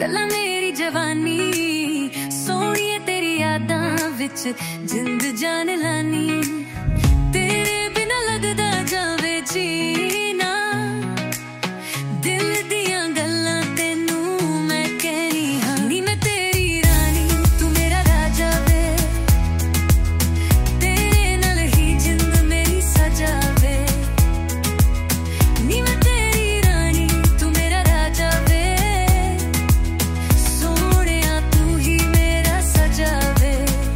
गल्ला मेरी जवानी सोहणिए तेरी यादां विच जिंद जान लानी तेरे बिना लगदा जावे जीना दिल दियां गल्लां तेनू मैं कहनी हां नी मैं तेरी रानी तू मेरा राजा वे तेरे नाल ही जिंद मेरी सजा वे नी मैं तेरी रानी तू मेरा राजा वे सोहणिया तू ही मेरा सजा वे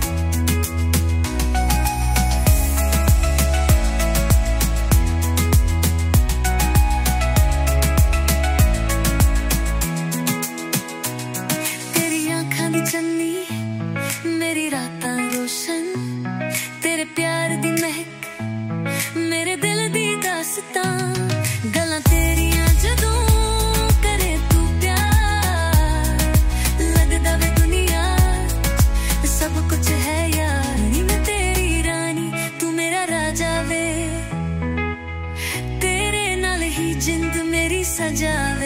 तेरी आँखां दी चन्नी मेरी रातां रोशन तेरे प्यार दी महक मेरे दिल दी दास्तां गल्लां तेरियां जदों करे तू प्यार लगदा वे दुनिया सब कुछ है यार नी मैं तेरी रानी तू मेरा राजा वे तेरे नाल ही जिंद मेरी सजा